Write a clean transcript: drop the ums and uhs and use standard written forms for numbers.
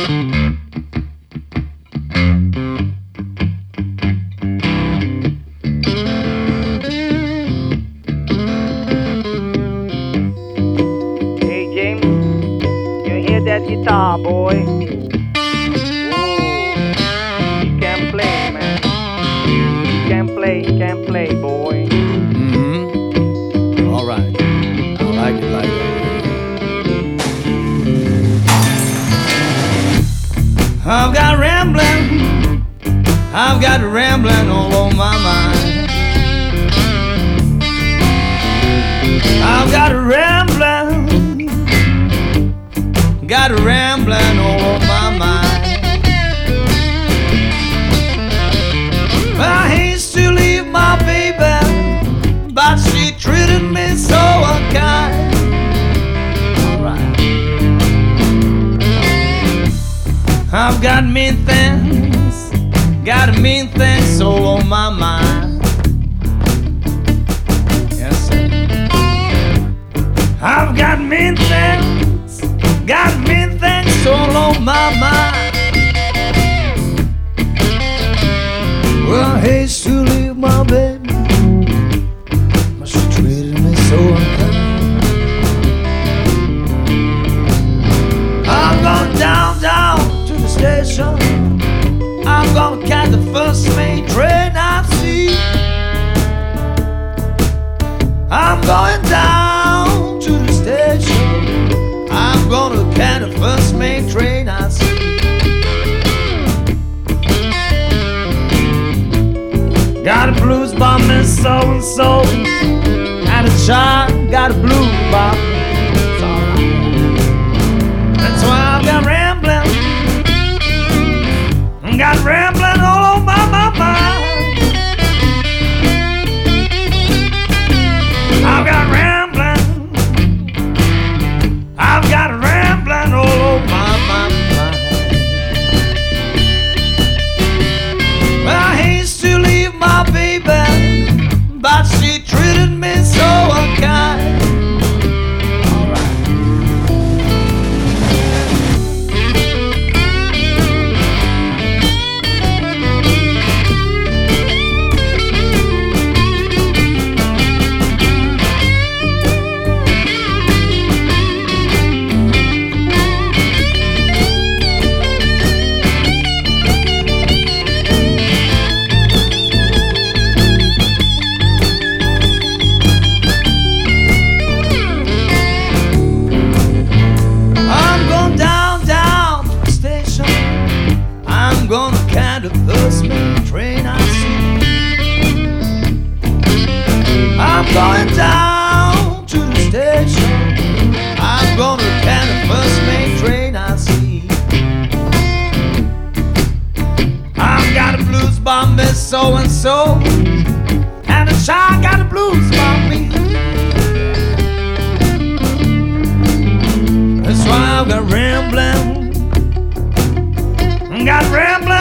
That guitar, boy. Whoa. You can play, man. You can play, boy. Mm-hmm. All right. I like it like that. I've got rambling all on my mind. I've got rambling all on my mind. I hate to leave my baby, but she treated me so unkind. Alright. I've got mean things all on my mind. Yes, sir. I've got mean things all on my mind. Well, I hate to leave my baby, but she treated me so unkind. I'm going down to the station. I'm gonna catch the first main train I see. I'm going down to the station. I'm gonna catch the first main train I see. Got a blues by Miss So-and-so, and a child got a blues by me. It's alright. That's why I've got rambling all on my mind. I've got rambling all over my mind. Well, I hate to leave my baby, but she treated me so unkind. Gonna catch the first main train I see. I'm going down to the station. I'm gonna catch the first main train I see. I've got the blues by Miss So-and-so, and the child got the blues by me. That's why I've got rambling